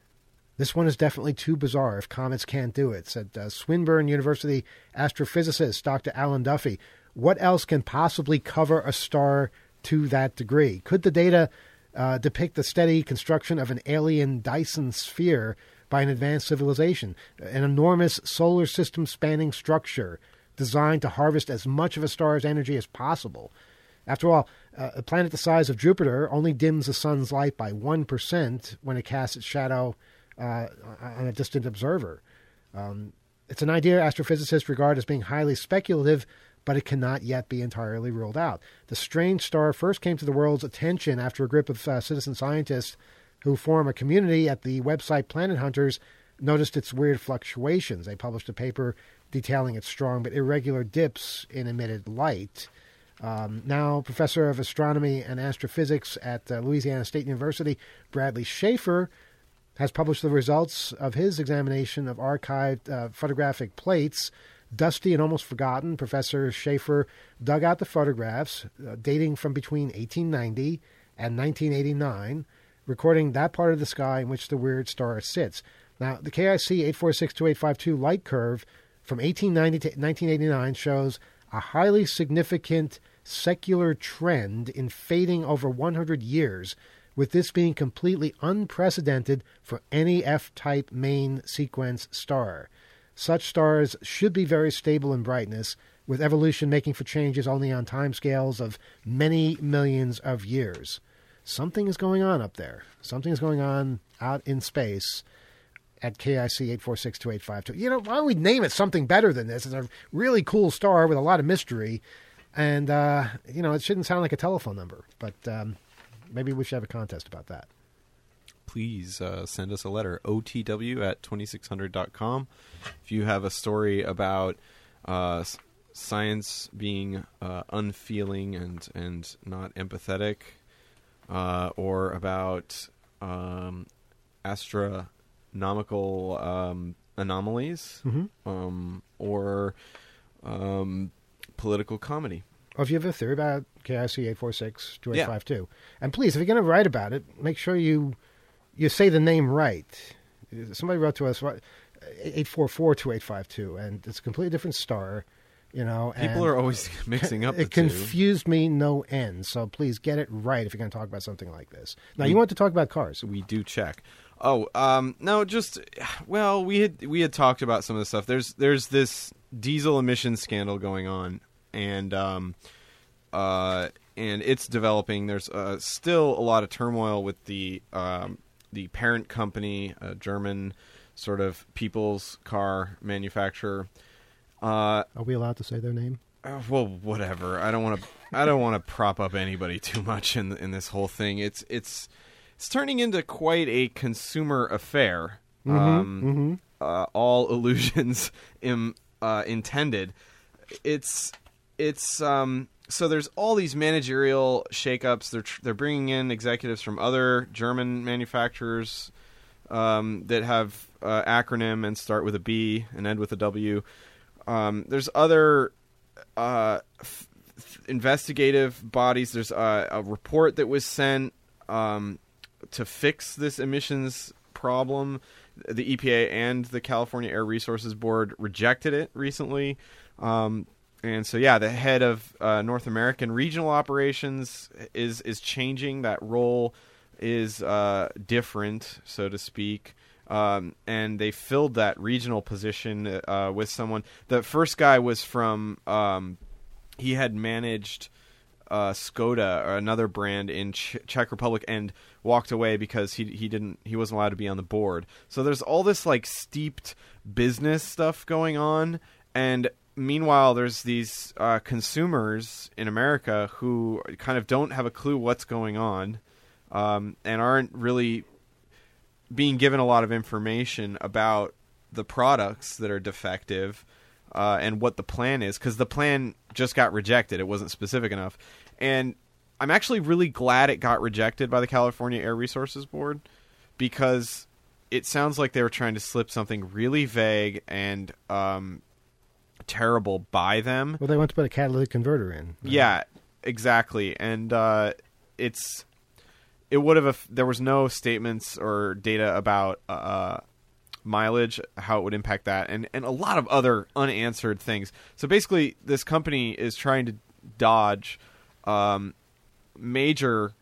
This one is definitely too bizarre if comets can't do it, said uh, Swinburne University astrophysicist Doctor Alan Duffy. What else can possibly cover a star to that degree? Could the data uh, depict the steady construction of an alien Dyson sphere by an advanced civilization, an enormous solar system spanning structure designed to harvest as much of a star's energy as possible? After all, uh, a planet the size of Jupiter only dims the sun's light by one percent when it casts its shadow uh, on a distant observer. Um, it's an idea astrophysicists regard as being highly speculative, but it cannot yet be entirely ruled out. The strange star first came to the world's attention after a group of uh, citizen scientists who form a community at the website Planet Hunters noticed its weird fluctuations. They published a paper detailing its strong but irregular dips in emitted light. Um, now, Professor of Astronomy and Astrophysics at uh, Louisiana State University, Bradley Schaefer, has published the results of his examination of archived uh, photographic plates. Dusty and almost forgotten, Professor Schaefer dug out the photographs uh, dating from between eighteen ninety and nineteen eighty-nine, recording that part of the sky in which the weird star sits. Now, the K I C eight four six two eight five two light curve from eighteen ninety to nineteen eighty-nine shows a highly significant secular trend in fading over one hundred years, with this being completely unprecedented for any F-type main sequence star. Such stars should be very stable in brightness, with evolution making for changes only on timescales of many millions of years. Something is going on up there. Something is going on out in space at K I C eight four six two eight five two. You know, why don't we name it something better than this? It's a really cool star with a lot of mystery, and, uh, you know, it shouldn't sound like a telephone number, but um, maybe we should have a contest about that. Please uh, send us a letter, O T W at twenty-six hundred dot com. If you have a story about uh, science being uh, unfeeling and, and not empathetic, uh, or about um, astronomical um, anomalies, mm-hmm. um, or um, political comedy. Or if you have a theory about K I C eight four six two eight five two. Yeah. And please, if you're going to write about it, make sure you... You say the name right. Somebody wrote to us eight four four two eight five two, and it's a completely different star. You know, people are always mixing up. It the confused two. me no end. So please get it right if you're going to talk about something like this. Now, we, you want to talk about cars? We do check. Oh, um, no, just well, we had we had talked about some of the stuff. There's there's this diesel emissions scandal going on, and um, uh, and it's developing. There's uh, still a lot of turmoil with the um. the parent company, a German sort of people's car manufacturer. Uh, Are we allowed to say their name? Uh, well, whatever. I don't want to. I don't want to prop up anybody too much in in this whole thing. It's it's it's turning into quite a consumer affair. Mm-hmm, um, mm-hmm. Uh, all illusions Im, uh, intended. It's it's. Um, So there's all these managerial shakeups. They're tr- they're bringing in executives from other German manufacturers um, that have uh, acronym and start with a B and end with a W. Um, there's other uh, f- f- investigative bodies. There's a, a report that was sent um, to fix this emissions problem. The E P A and the California Air Resources Board rejected it recently. Um, And so, yeah, the head of uh, North American regional operations is is changing. That role is uh, different, so to speak. Um, and they filled that regional position uh, with someone. The first guy was from um, he had managed uh, Skoda, or another brand in Ch- Czech Republic, and walked away because he he didn't he wasn't allowed to be on the board. So there's all this like steeped business stuff going on, and meanwhile, there's these uh, consumers in America who kind of don't have a clue what's going on um, and aren't really being given a lot of information about the products that are defective uh, and what the plan is, because the plan just got rejected. It wasn't specific enough. And I'm actually really glad it got rejected by the California Air Resources Board, because it sounds like they were trying to slip something really vague and um, terrible by them. Well, they want to put a catalytic converter in. Right? Yeah, exactly. And uh, it's it would have there was no statements or data about uh, mileage, how it would impact that, and and a lot of other unanswered things. So basically, this company is trying to dodge um, major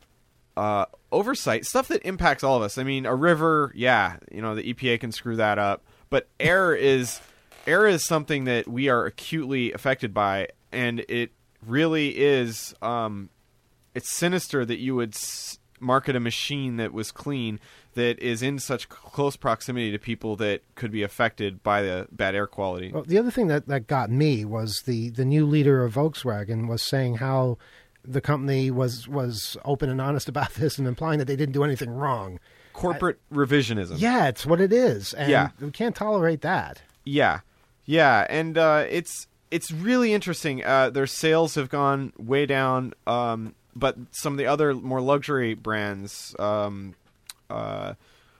uh, oversight, stuff that impacts all of us. I mean, a river, yeah, you know, the E P A can screw that up, but air is air is something that we are acutely affected by, and it really is. Um, it's sinister that you would s- market a machine that was clean that is in such close proximity to people that could be affected by the bad air quality. Well, the other thing that, that got me was the, the new leader of Volkswagen was saying how the company was, was open and honest about this and implying that they didn't do anything wrong. Corporate I, revisionism. Yeah, it's what it is. And yeah. we can't tolerate that. Yeah. Yeah, and uh, it's it's really interesting. Uh, their sales have gone way down, um, but some of the other more luxury brands, um, uh,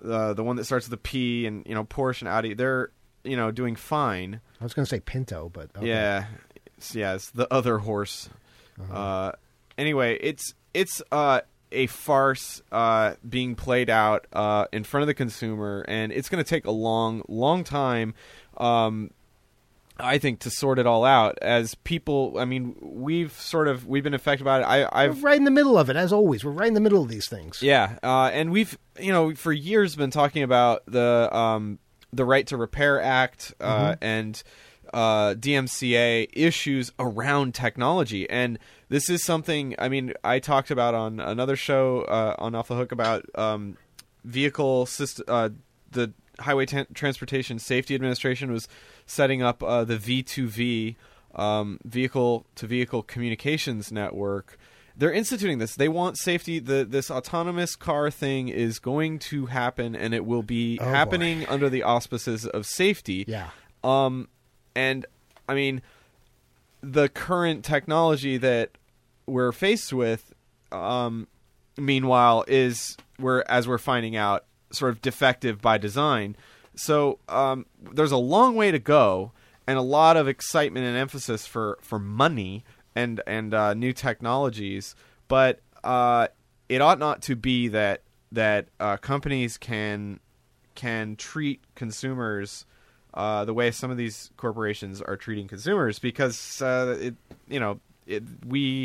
uh, the one that starts with a P, and you know Porsche and Audi, they're you know doing fine. I was going to say Pinto, but okay. yeah, it's, yeah, it's the other horse. Uh-huh. Uh, anyway, it's it's uh, a farce uh, being played out uh, in front of the consumer, and it's going to take a long, long time. Um, I think to sort it all out as people. I mean, we've sort of we've been affected by it. I, I've We're right in the middle of it, as always. We're right in the middle of these things. Yeah, uh, and we've you know for years been talking about the um, the Right to Repair Act uh, mm-hmm. and uh, D M C A issues around technology, and this is something. I mean, I talked about on another show uh, on Off the Hook about um, vehicle system. Uh, the Highway T- Transportation Safety Administration was setting up uh, the V two V, um, vehicle-to-vehicle communications network. They're instituting this. They want safety. The, this autonomous car thing is going to happen, and it will be oh, happening boy. under the auspices of safety. Yeah. Um, and, I mean, the current technology that we're faced with, um, meanwhile, is, we're as we're finding out, sort of defective by design. So um, there's a long way to go, and a lot of excitement and emphasis for, for money and and uh, new technologies. But uh, it ought not to be that that uh, companies can can treat consumers uh, the way some of these corporations are treating consumers, because uh, it you know it, we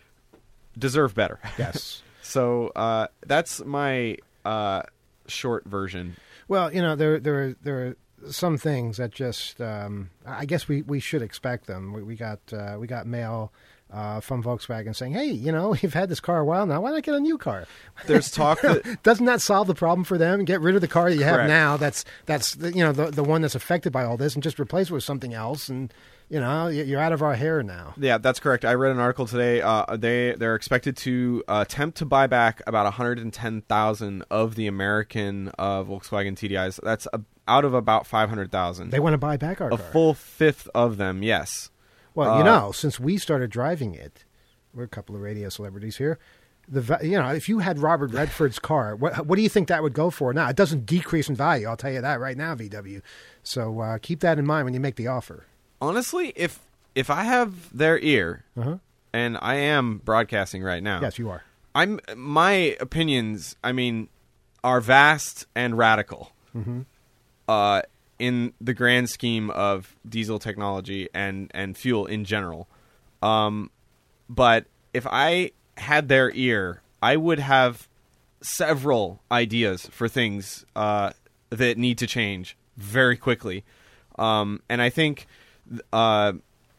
deserve better. Yes. So uh, that's my uh, short version. Well, you know, there there are, there are some things that just um, I guess we, we should expect them. We, we got uh, we got mail uh, from Volkswagen saying, "Hey, you know, you've had this car a while now. Why not get a new car?" There's talk that doesn't that solve the problem for them? Get rid of the car that you have Correct. now. That's that's the, you know the the one that's affected by all this, and just replace it with something else. And you know, you're out of our hair now. Yeah, that's correct. I read an article today. Uh, they they're expected to uh, attempt to buy back about one hundred ten thousand of the American uh, Volkswagen T D Is. That's a, out of about five hundred thousand. They want to buy back our a car. A full fifth of them. Yes. Well, uh, you know, since we started driving it, we're a couple of radio celebrities here. The you know, if you had Robert Redford's car, what what do you think that would go for? Now, it doesn't decrease in value. I'll tell you that right now, V W. So uh, keep that in mind when you make the offer. Honestly, if if I have their ear, uh-huh. and I am broadcasting right now, yes, you are. I'm my opinions. I mean, are vast and radical, mm-hmm. uh, in the grand scheme of diesel technology and and fuel in general. Um, but if I had their ear, I would have several ideas for things uh, that need to change very quickly, um, and I think. Uh,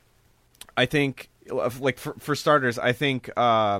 I think, like for, for starters, I think uh,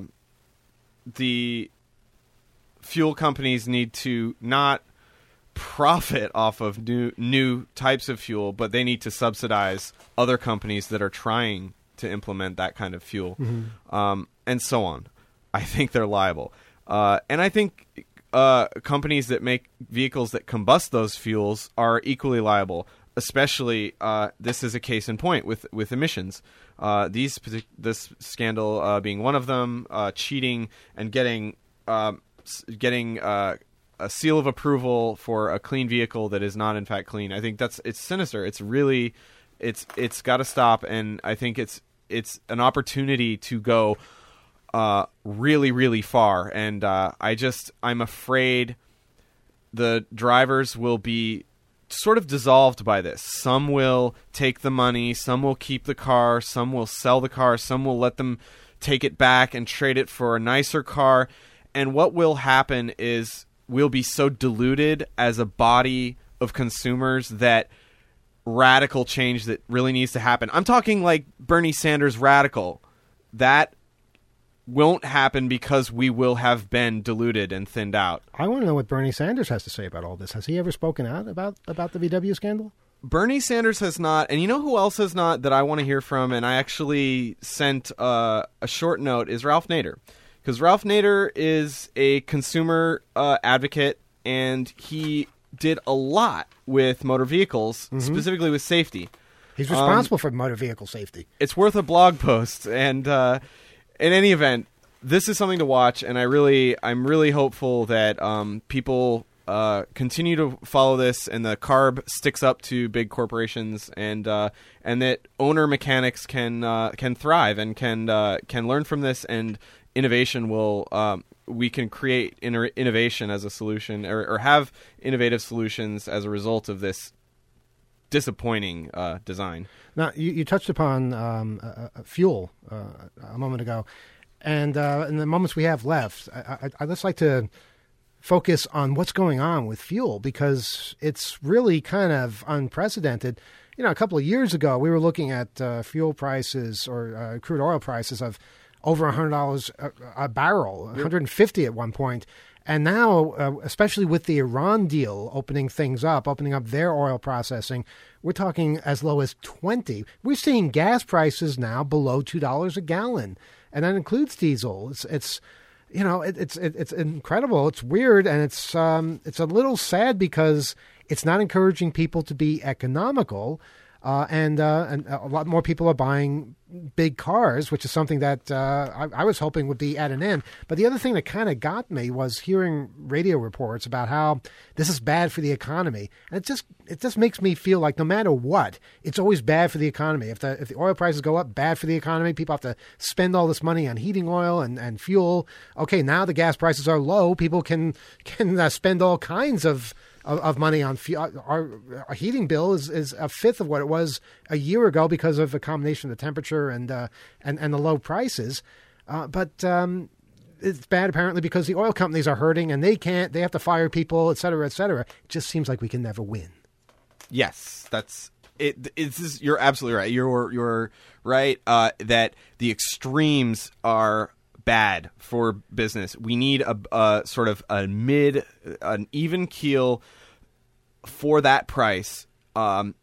the fuel companies need to not profit off of new new types of fuel, but they need to subsidize other companies that are trying to implement that kind of fuel, mm-hmm. um, and so on. I think they're liable, uh, and I think uh, companies that make vehicles that combust those fuels are equally liable. Especially, uh, this is a case in point with with emissions. Uh, these this scandal uh, being one of them, uh, cheating and getting uh, getting uh, a seal of approval for a clean vehicle that is not in fact clean. I think that's it's sinister. It's really it's it's got to stop, and I think it's it's an opportunity to go uh, really really far. And uh, I just I'm afraid the drivers will be sort of dissolved by this. Some will take the money, some will keep the car, some will sell the car, some will let them take it back and trade it for a nicer car. And what will happen is we'll be so diluted as a body of consumers that radical change that really needs to happen. I'm talking like Bernie Sanders radical. That won't happen because we will have been diluted and thinned out. I want to know what Bernie Sanders has to say about all this. Has he ever spoken out about, about the V W scandal? Bernie Sanders has not, and you know who else has not that I want to hear from, and I actually sent uh, a short note, is Ralph Nader. Because Ralph Nader is a consumer uh, advocate, and he did a lot with motor vehicles, mm-hmm. specifically with safety. He's responsible um, for motor vehicle safety. It's worth a blog post, and uh, in any event, this is something to watch, and I really, I'm really hopeful that um, people uh, continue to follow this, and the CARB sticks up to big corporations, and uh, and that owner mechanics can uh, can thrive and can uh, can learn from this, and innovation will um, we can create inter- innovation as a solution, or, or have innovative solutions as a result of this disappointing uh, design. Now, you, you touched upon um, uh, uh, fuel uh, a moment ago, and uh, in the moments we have left, I, I, I'd just like to focus on what's going on with fuel, because it's really kind of unprecedented. You know, a couple of years ago, we were looking at uh, fuel prices or uh, crude oil prices of over one hundred dollars a, a barrel, one hundred fifty dollars at one point. And now, uh, especially with the Iran deal opening things up, opening up their oil processing, we're talking as low as twenty dollars. We're seeing gas prices now below two dollars a gallon, and that includes diesel. It's, it's you know, it, it's it, it's incredible. It's weird, and it's um, it's a little sad because it's not encouraging people to be economical. Uh, and uh, and a lot more people are buying big cars, which is something that uh, I, I was hoping would be at an end. But the other thing that kind of got me was hearing radio reports about how this is bad for the economy, and it just it just makes me feel like no matter what, it's always bad for the economy. If the if the oil prices go up, bad for the economy. People have to spend all this money on heating oil and, and fuel. Okay, now the gas prices are low. People can can uh, spend all kinds of. of money on fuel. Our, our heating bill is, is a fifth of what it was a year ago because of the combination of the temperature and uh, and, and the low prices. Uh, but um, it's bad apparently because the oil companies are hurting and they can't, they have to fire people, et cetera, et cetera. It just seems like we can never win. Yes, that's it. It's just, you're absolutely right. You're you're right uh, that the extremes are bad for business. We need a, a sort of a mid, an even keel for that price um,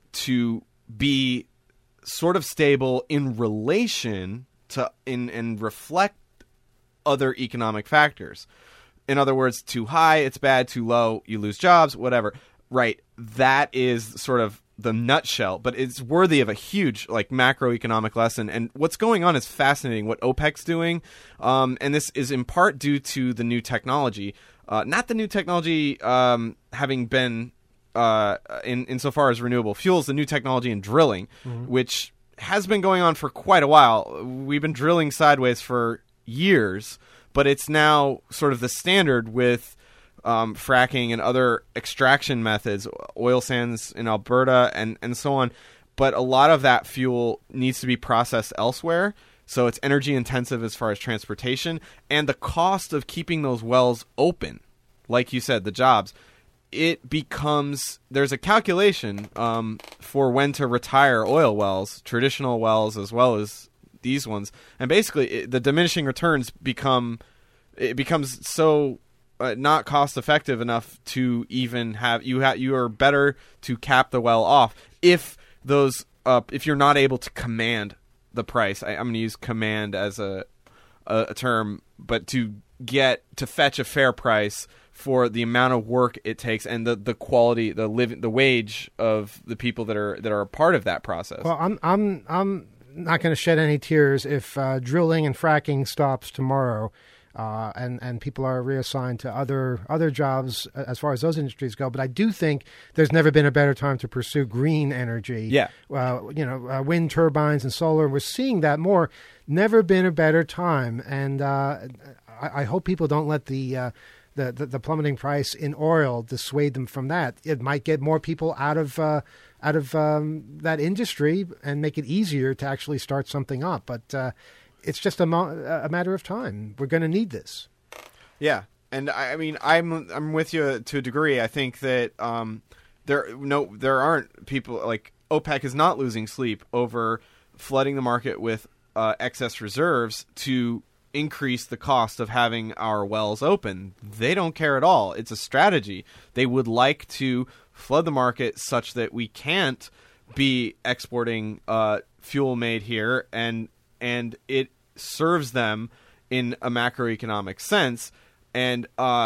to be sort of stable in relation to in and reflect other economic factors. In other words, too high, it's bad. Too low, you lose jobs. Whatever. Right. That is sort of the nutshell, but it's worthy of a huge like macroeconomic lesson. And what's going on is fascinating. What OPEC's doing, um, and this is in part due to the new technology. Uh, not the new technology um, having been uh, in insofar as renewable fuels, the new technology in drilling, mm-hmm. which has been going on for quite a while. We've been drilling sideways for years, but it's now sort of the standard with Um, fracking and other extraction methods, oil sands in Alberta and, and so on. But a lot of that fuel needs to be processed elsewhere. So it's energy intensive as far as transportation. And the cost of keeping those wells open, like you said, the jobs, it becomes, there's a calculation um, for when to retire oil wells, traditional wells as well as these ones. And basically it, the diminishing returns become, it becomes so... Uh, not cost effective enough to even have you ha- you are better to cap the well off if those uh, if you're not able to command the price. I, I'm going to use command as a, a a term, but to get to fetch a fair price for the amount of work it takes and the, the quality, the live, the wage of the people that are that are a part of that process. Well, I'm I'm I'm not going to shed any tears if uh, drilling and fracking stops tomorrow. Uh, and, and people are reassigned to other other jobs as far as those industries go. But I do think there's never been a better time to pursue green energy. Yeah. Uh, you know, uh, wind turbines and solar. We're seeing that more. Never been a better time. And uh, I, I hope people don't let the, uh, the, the the plummeting price in oil dissuade them from that. It might get more people out of uh, out of um, that industry and make it easier to actually start something up. But uh, it's just a, mo- a matter of time. We're going to need this. Yeah, and I, I mean, I'm I'm with you to a degree. I think that um, there no there aren't people like OPEC is not losing sleep over flooding the market with uh, excess reserves to increase the cost of having our wells open. They don't care at all. It's a strategy. They would like to flood the market such that we can't be exporting uh, fuel made here, and and it serves them in a macroeconomic sense. And uh,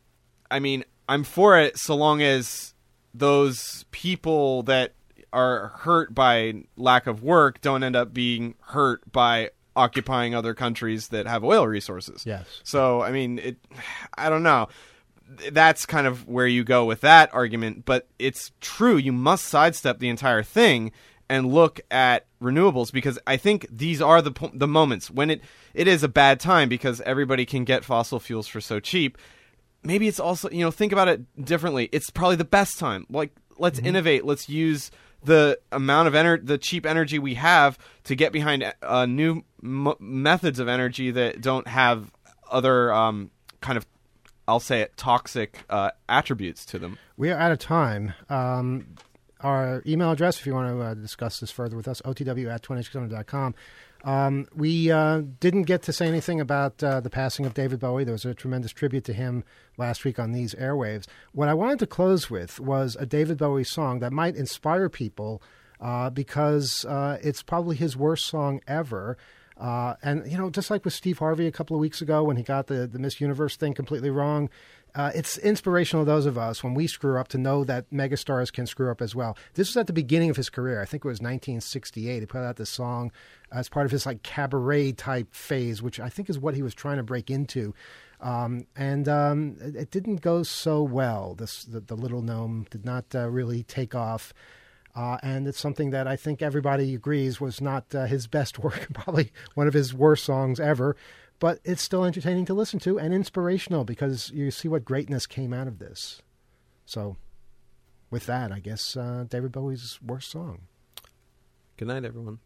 I mean, I'm for it so long as those people that are hurt by lack of work don't end up being hurt by occupying other countries that have oil resources. Yes. So, I mean, it. I don't know. that's kind of where you go with that argument. But it's true. You must sidestep the entire thing and look at renewables, because I think these are the the moments when it, it is a bad time because everybody can get fossil fuels for so cheap. Maybe it's also, you know, think about it differently. It's probably the best time. Like, let's mm-hmm. innovate. Let's use the amount of ener- the cheap energy we have to get behind uh, new m- methods of energy that don't have other um, kind of, I'll say it, toxic uh, attributes to them. We are out of time. Um, our email address, if you want to uh, discuss this further with us, O T W at twenty six hundred dot com. Um, we uh, didn't get to say anything about uh, the passing of David Bowie. There was a tremendous tribute to him last week on these airwaves. What I wanted to close with was a David Bowie song that might inspire people uh, because uh, it's probably his worst song ever. Uh, and, you know, just like with Steve Harvey a couple of weeks ago when he got the, the Miss Universe thing completely wrong, uh, it's inspirational to those of us when we screw up to know that megastars can screw up as well. This was at the beginning of his career. I think it was nineteen sixty-eight. He put out this song as part of his like cabaret type phase, which I think is what he was trying to break into. Um, and um, it, it didn't go so well. This the, the Little Gnome did not uh, really take off. Uh, and it's something that I think everybody agrees was not uh, his best work, probably one of his worst songs ever. But it's still entertaining to listen to and inspirational because you see what greatness came out of this. So with that, I guess uh, David Bowie's worst song. Good night, everyone.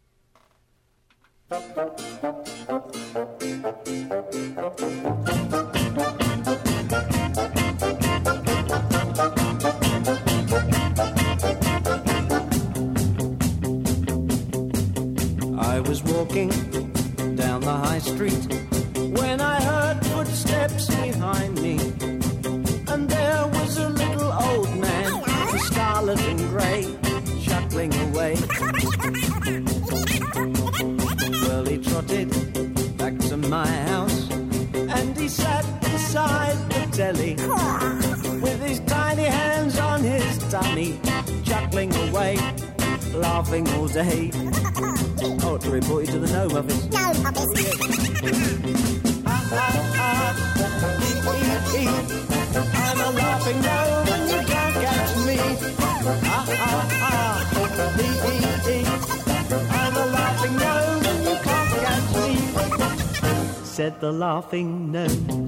I was walking down the high street when I heard footsteps behind me, and there was a little old man in scarlet and grey chuckling away. Well, he trotted back to my house and he sat beside the telly with his tiny hands on his tummy, chuckling away, laughing all day. Oh, to report you to the gnome office. Gnome office. Ah, ah, ah, ee, ee, ee. I'm a laughing gnome and you can't catch me. Ah, ah, ah, ee, ee, ee. I'm a laughing gnome and you can't catch me, said the laughing gnome.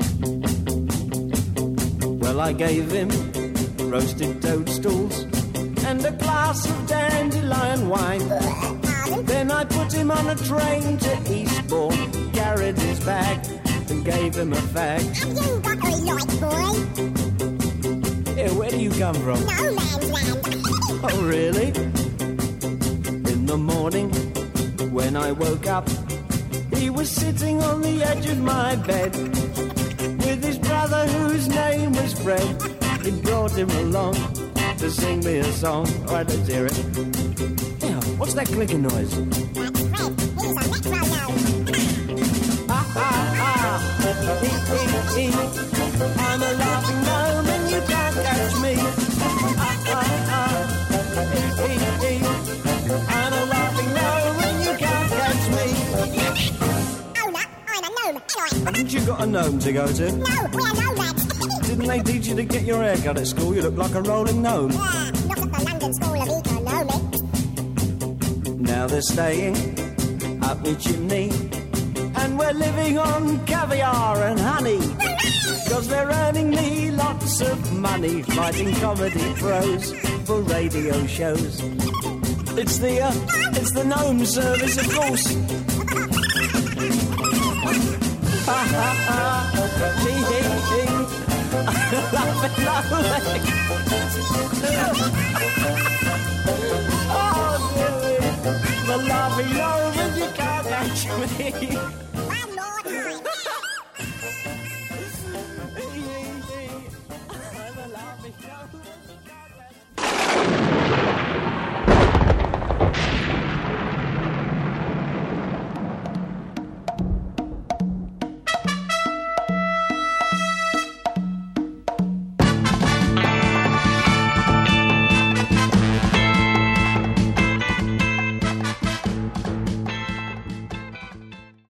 Well, I gave him roasted toadstools and a glass of dandelion wine. Then I put him on a train to Eastbourne, carried his bag and gave him a fag. Have you got a light, boy? Yeah, where do you come from? No man's land. Oh, really? In the morning, when I woke up, he was sitting on the edge of my bed with his brother whose name was Fred. He brought him along to sing me a song. All right, let's hear it. What's that clicking noise? That's Fred. He's a metronome. Ah, ah, ah. E, e, e. I'm a laughing gnome and you can't catch me. Ah, ah, ah. E, e, e. I'm a laughing gnome and you can't catch me. Oh, no, I'm a gnome. Anyway. Haven't you got a gnome to go to? No, we're nomads. Didn't they teach you to get your hair cut at school? You look like a rolling gnome. Yeah, not at the London School of Economics. Now they're staying up the chimney, and we're living on caviar and honey, cause they're earning me lots of money fighting comedy pros for radio shows. It's the, uh, it's the gnome service, of course. Ha ha ha, hee hee hee, laughing lovely. Oh, dear. The laughing gnome and you can't catch me.